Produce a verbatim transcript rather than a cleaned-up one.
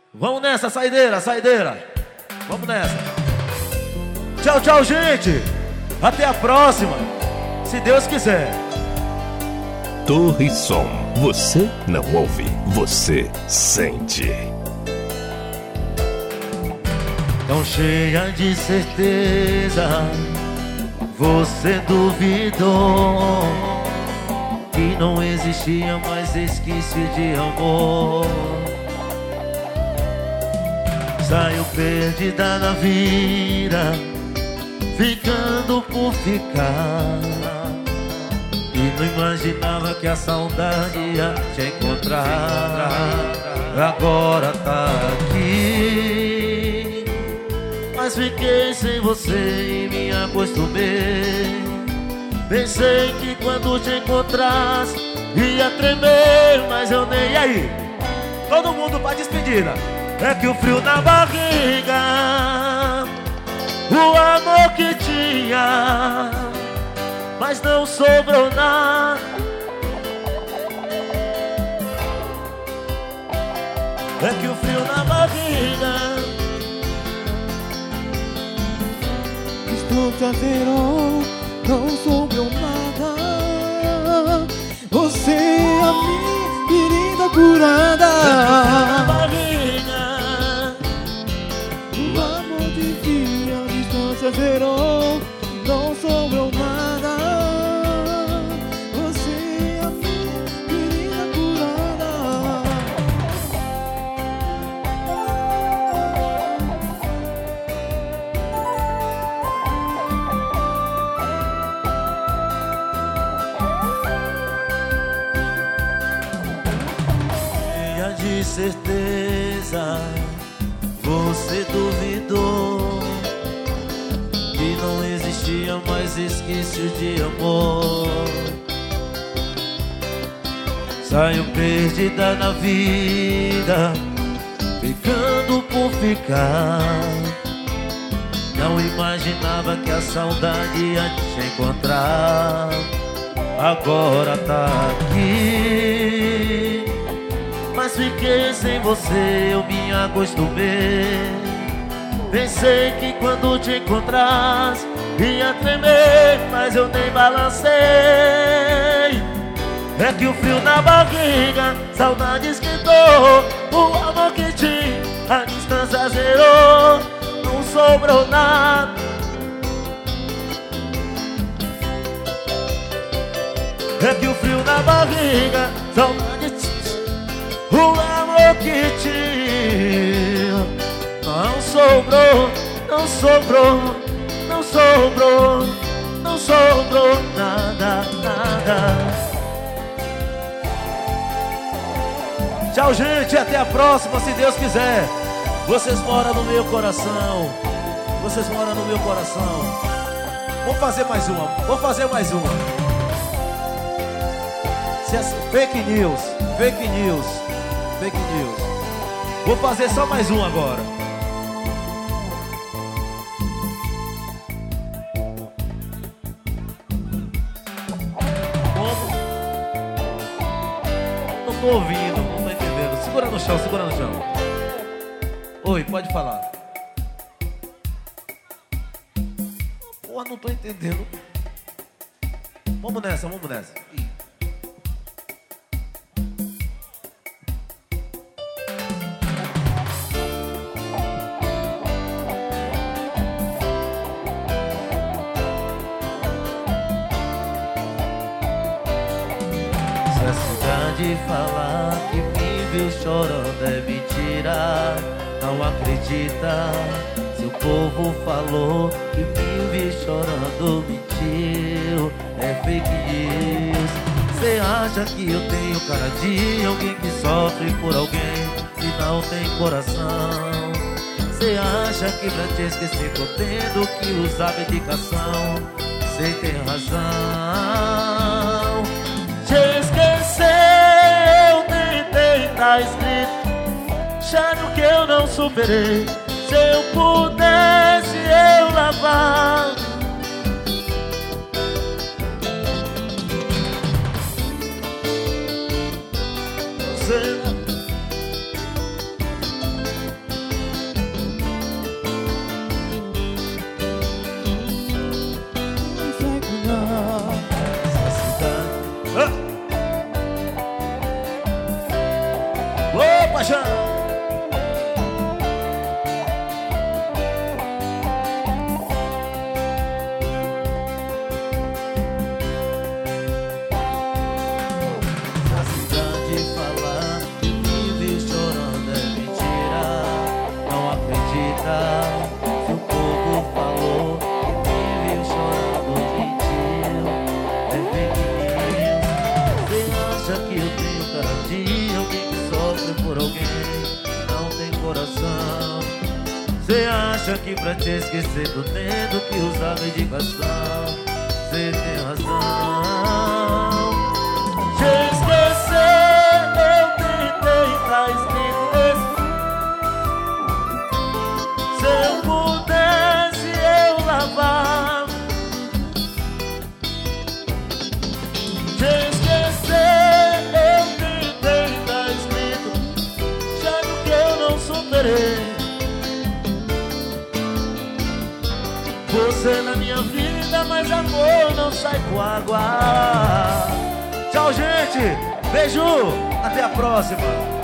Vamos nessa, saideira, saideira. Vamos nessa. Tchau, tchau, gente. Até a próxima, se Deus quiser. Torre Som. Você não ouve, você sente. Tão cheia de certeza, você duvidou que não existia mais resquício de amor. Saiu perdida na vida, ficando por ficar, e não imaginava que a saudade ia te encontrar. Agora tá aqui, mas fiquei sem você e me acostumei. Pensei que quando te encontrasse ia tremer, mas eu nem. E aí? Todo mundo pra despedida. É que o frio na barriga, o amor que tinha, mas não sobrou nada. É que o frio na barriga. Estou caseiro, não sobrou nada. Você é a minha ferida curada. É que o frio na barriga, o amor de dia, a distância zerou, não sobrou nada. Você é a minha ferida curada. Cheia de certeza, você duvidou que não existia mais resquício de amor. Saiu perdida na vida, ficando por ficar. Não imaginava que a saudade ia te encontrar. Agora tá aqui, mas fiquei sem você, eu me acostumei. Pensei que quando te encontrasse ia tremer, mas eu nem balancei. É que o frio na barriga, saudade esquentou, o amor que tinha, a distância zerou, não sobrou nada. É que o frio na barriga, saudade, o amor que tinha, não sobrou, não sobrou, não sobrou, não sobrou nada, nada. Tchau, gente, até a próxima, se Deus quiser. Vocês moram no meu coração, vocês moram no meu coração. Vou fazer mais uma, vou fazer mais uma. Fake news, fake news, fake news. Vou fazer só mais um agora. Como? Não tô ouvindo, não tô entendendo. Segura no chão, segura no chão. Oi, pode falar. Porra, não tô entendendo. Vamos nessa, vamos nessa. De falar que me viu chorando é mentira, não acredita. Se o povo falou que me viu chorando, mentiu, é fake news. Cê acha que eu tenho cara de alguém que sofre por alguém que não tem coração? Cê acha que pra te esquecer tô tendo que usar medicação? Cê tem razão. Te esquecer tá escrito, achando que eu não superei. Se eu pudesse eu lavar. Você acreditar. Se o povo falou que me viu chorando, mentiu, é fake news. Você acha que eu tenho cara de alguém que sofre por alguém que não tem coração? Você acha que pra te esquecer tô tendo que usar medicação? Você tem razão. Te esquecer eu tentei, tá escrito esse. Se eu pudesse eu lavar. Te esquecer eu tentei, tá escrito, já que eu não superei. Você na minha vida, mas amor não sai com água. Tchau, gente. Beijo. Até a próxima.